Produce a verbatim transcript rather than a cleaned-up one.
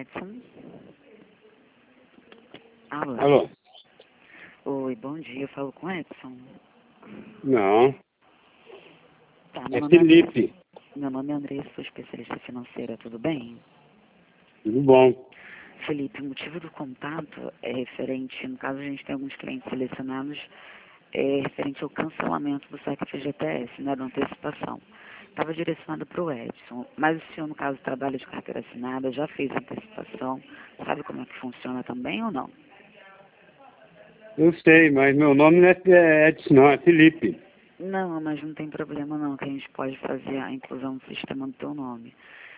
Edson. Alô. Alô? Oi, bom dia. Eu falo com o Edson. Não, Tá, é meu nome é Felipe. Andressa. Meu nome é Andressa, sou especialista financeira, tudo bem? Tudo bom? Felipe, o motivo do contato é referente, no caso a gente tem alguns clientes selecionados, é referente ao cancelamento do saque F G T S, né, da antecipação. Estava direcionado para o Edson, mas o senhor, no caso, trabalha de carteira assinada, já fez a antecipação, sabe como é que funciona também ou não? Eu sei, mas meu nome não é Edson, não, é Felipe. Não, mas não tem problema não, que a gente pode fazer a inclusão no sistema do teu nome.